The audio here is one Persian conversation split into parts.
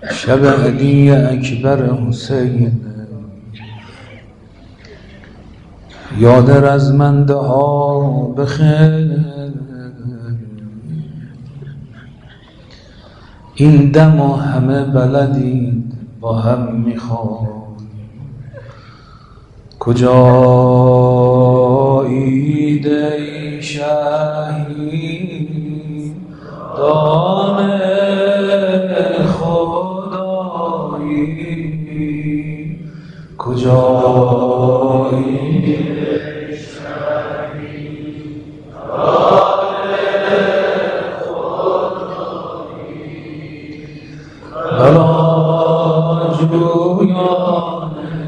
شب علی اکبر حسین یاد رزمنده ها بخیر. این دم و همه بلدید با هم میخوان، کجایید ای شهید دان خدایی، کجایید ای شهید دان خدایی، بلا جویان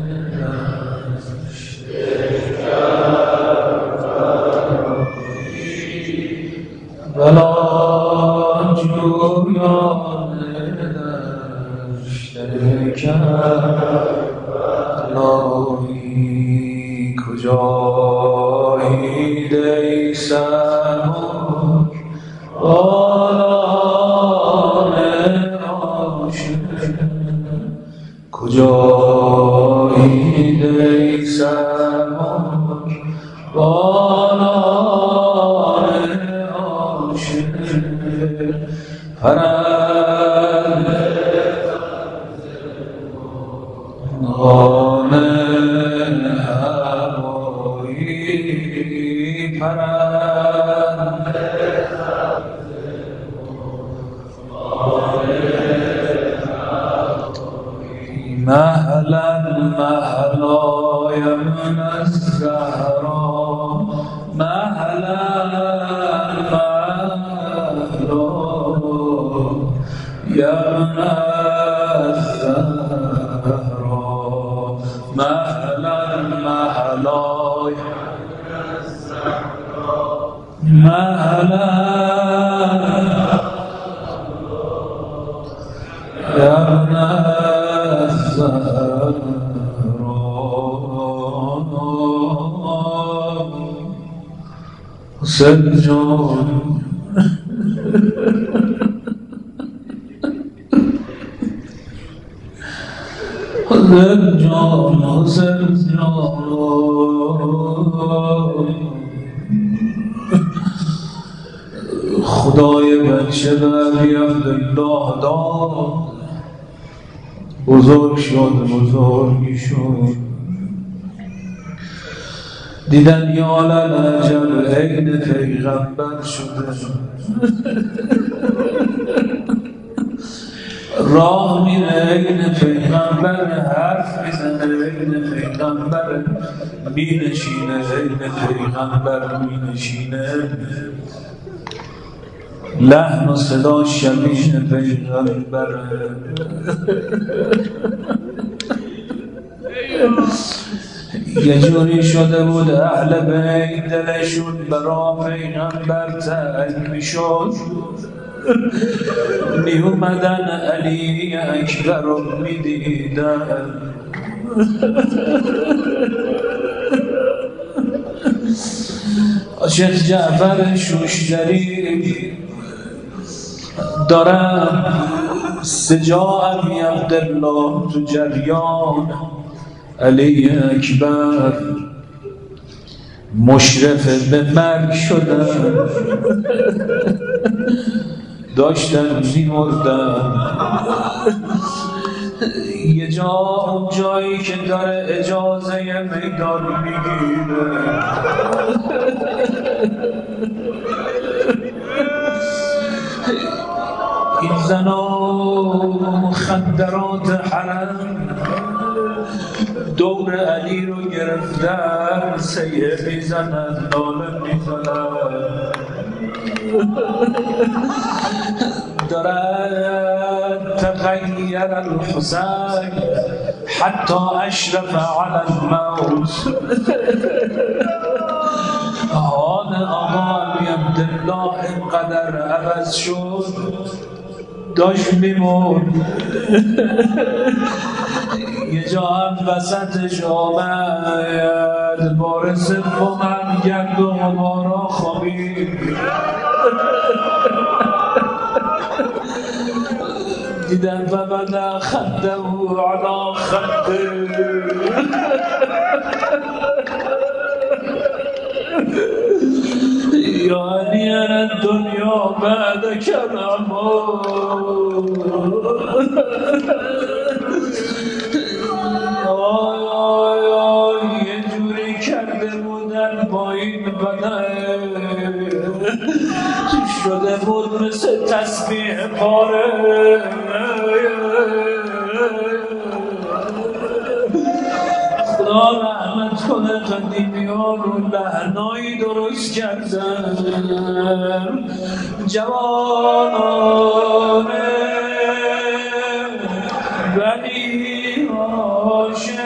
بلا جویان دشت کربلایی، کجایید ای سبک بالان عاشق، کجایید ای سبک بالان پرنده غام هوایی، پرنده مهلا مهلا یا من الزهرا، مهلا یا من الزهرا، مهلا مهلا مهلا یا من الزهرا. حسین جان حسین جان حسین جان خدای بچه به علی عبدالله داد، بزرگ شد بزرگی شد، دیدن یا لعجب عین پیغمبر شده، راه میره عین پیغمبر، حرف میزنه عین پیغمبر، مینشینه عین پیغمبر مینشینه، لحن و صدا شبیه پیغمبر. یه جوری شده بود اهل بیت دلشون برا پیغمبر تنگ میشد، می اومدن علی اکبر رو میدیدن، شیخ جعفر شوشتری دارم سجا ابی عبدالله تو جریان، علی اکبر مشرف به مرگ شدن، داشتن می‌مردن. یه جایی که داره اجازه میدان میگیره، این زنا مخدرات حرم دور علی رو گرفتن، سیه میزنن ناله میزنن، دارد تغییر الحسین حتی اشرف علی الموت. حال آقا علی عبدالله اینقدر عوض شد داشت میمرد. یه جا هم وسطش آمد بار سومم گرد و غبارا خوابید، دیدم و بدا خده و علا خده يعني أنا الدنيا بعدك الأمور یه جوری کرده بودن با این بدن شده بود مثل تسبیح پاره خدا رحمت کنه قدیمی ها رو لحنایی درست کردن جوانانه ولی عاشق